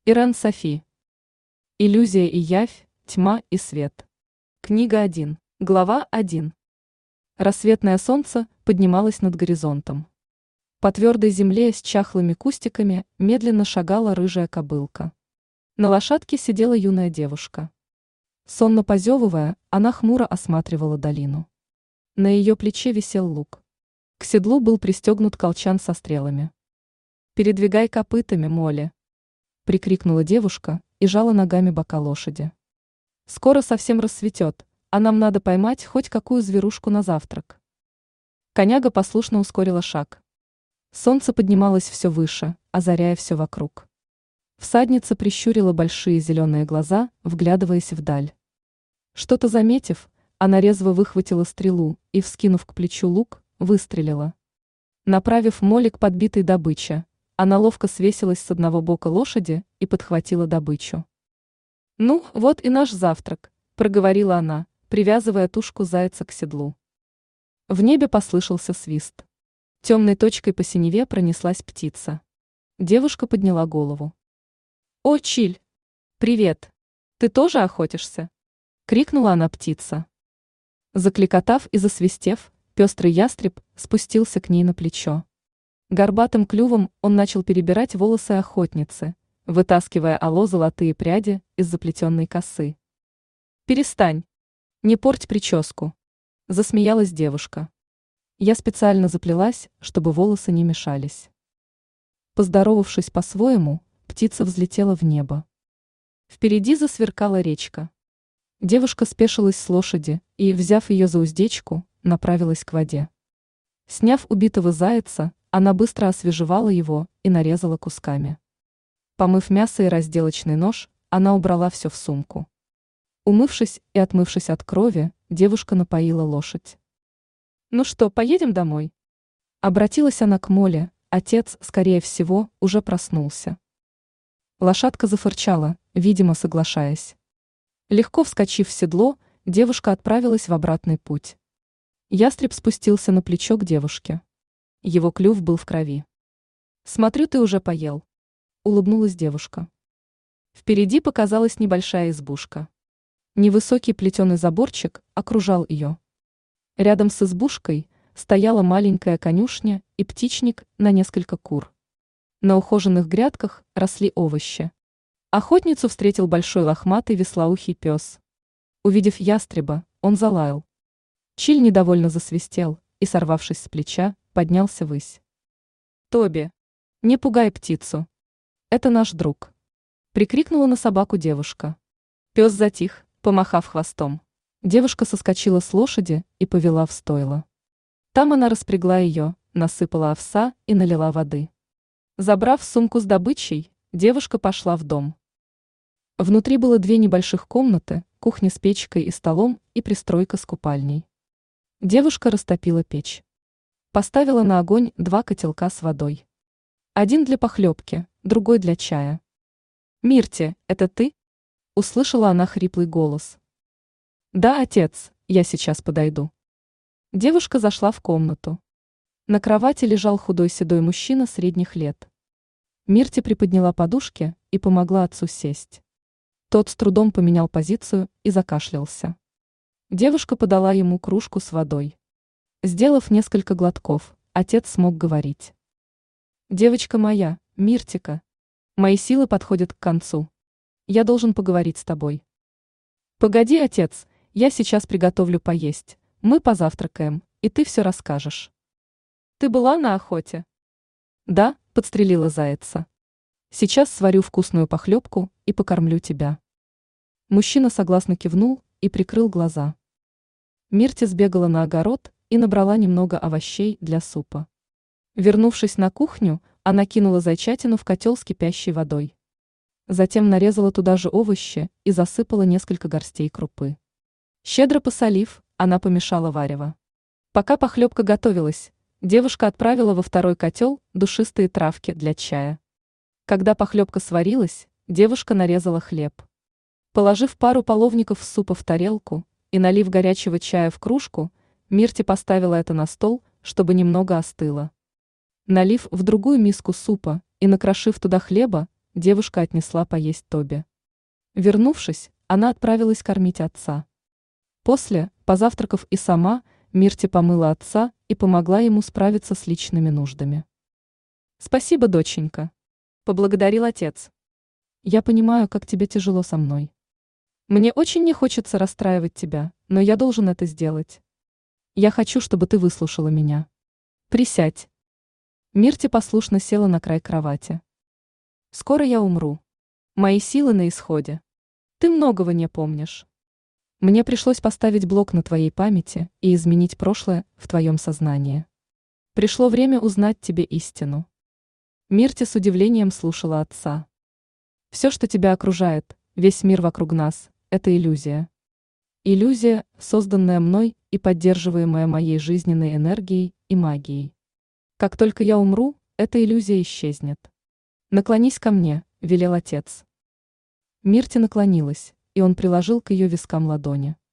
Ирен Софи. Иллюзия и явь, тьма и свет. Книга 1. Глава 1. Рассветное солнце поднималось над горизонтом. По твердой земле с чахлыми кустиками медленно шагала рыжая кобылка. На лошадке сидела юная девушка. Сонно позевывая, она хмуро осматривала долину. На ее плече висел лук. К седлу был пристегнут колчан со стрелами. «Передвигай копытами, Молли!» — прикрикнула девушка и жала ногами бока лошади. «Скоро совсем рассветет, а нам надо поймать хоть какую зверушку на завтрак». Коняга послушно ускорила шаг. Солнце поднималось все выше, озаряя все вокруг. Всадница прищурила большие зеленые глаза, вглядываясь вдаль. Что-то заметив, она резво выхватила стрелу и, вскинув к плечу лук, выстрелила. Направив Молли к подбитой добыче, она ловко свесилась с одного бока лошади и подхватила добычу. «Ну, вот и наш завтрак», — проговорила она, привязывая тушку зайца к седлу. В небе послышался свист. Темной точкой по синеве пронеслась птица. Девушка подняла голову. «О, Чиль! Привет! Ты тоже охотишься?» — крикнула она птица. Закликотав и засвистев, пестрый ястреб спустился к ней на плечо. Горбатым клювом он начал перебирать волосы охотницы, вытаскивая золотые пряди из заплетенной косы. «Перестань! Не порть прическу!» – засмеялась девушка. «Я специально заплелась, чтобы волосы не мешались». Поздоровавшись по-своему, птица взлетела в небо. Впереди засверкала речка. Девушка спешилась с лошади и, взяв ее за уздечку, направилась к воде. Сняв убитого зайца, она быстро освежевала его и нарезала кусками. Помыв мясо и разделочный нож, она убрала все в сумку. Умывшись и отмывшись от крови, девушка напоила лошадь. «Ну что, поедем домой?» Обратилась она к Молли, отец, скорее всего, уже проснулся. Лошадка зафырчала, видимо, соглашаясь. Легко вскочив в седло, девушка отправилась в обратный путь. Ястреб спустился на плечо к девушке. Его клюв был в крови. «Смотрю, ты уже поел», — улыбнулась девушка. Впереди показалась небольшая избушка. Невысокий плетеный заборчик окружал ее. Рядом с избушкой стояла маленькая конюшня и птичник на несколько кур. На ухоженных грядках росли овощи. Охотницу встретил большой лохматый вислоухий пес. Увидев ястреба, он залаял. Чиль недовольно засвистел и, сорвавшись с плеча, поднялся ввысь. «Тоби, не пугай птицу. Это наш друг», — прикрикнула на собаку девушка. Пес затих, помахав хвостом. Девушка соскочила с лошади и повела в стойло. Там она распрягла ее, насыпала овса и налила воды. Забрав сумку с добычей, девушка пошла в дом. Внутри было две небольших комнаты, кухня с печкой и столом и пристройка с купальней. Девушка растопила печь. Поставила на огонь два котелка с водой. Один для похлебки, другой для чая. «Мирти, это ты?» – услышала она хриплый голос. «Да, отец, я сейчас подойду». Девушка зашла в комнату. На кровати лежал худой седой мужчина средних лет. Мирти приподняла подушки и помогла отцу сесть. Тот с трудом поменял позицию и закашлялся. Девушка подала ему кружку с водой. Сделав несколько глотков, отец смог говорить. «Девочка моя, Миртика, мои силы подходят к концу. Я должен поговорить с тобой». «Погоди, отец, я сейчас приготовлю поесть, мы позавтракаем, и ты все расскажешь». «Ты была на охоте?» «Да, подстрелила зайца. Сейчас сварю вкусную похлебку и покормлю тебя». Мужчина согласно кивнул и прикрыл глаза. Мирти сбегала на огород и набрала немного овощей для супа. Вернувшись на кухню, она кинула зайчатину в котел с кипящей водой. Затем нарезала туда же овощи и засыпала несколько горстей крупы. Щедро посолив, она помешала варево. Пока похлебка готовилась, девушка отправила во второй котел душистые травки для чая. Когда похлебка сварилась, девушка нарезала хлеб. Положив пару половников супа в тарелку и налив горячего чая в кружку, Мирти поставила это на стол, чтобы немного остыло. Налив в другую миску супа и накрошив туда хлеба, девушка отнесла поесть Тоби. Вернувшись, она отправилась кормить отца. После, позавтракав и сама, Мирти помыла отца и помогла ему справиться с личными нуждами. «Спасибо, доченька», – поблагодарил отец. «Я понимаю, как тебе тяжело со мной. Мне очень не хочется расстраивать тебя, но я должен это сделать. Я хочу, чтобы ты выслушала меня. Присядь». Мирти послушно села на край кровати. «Скоро я умру. Мои силы на исходе. Ты многого не помнишь. Мне пришлось поставить блок на твоей памяти и изменить прошлое в твоем сознании. Пришло время узнать тебе истину». Мирти с удивлением слушала отца. «Все, что тебя окружает, весь мир вокруг нас, это иллюзия. Иллюзия, созданная мной и поддерживаемая моей жизненной энергией и магией. Как только я умру, эта иллюзия исчезнет. Наклонись ко мне», – велел отец. Мирти наклонилась, и он приложил к ее вискам ладони.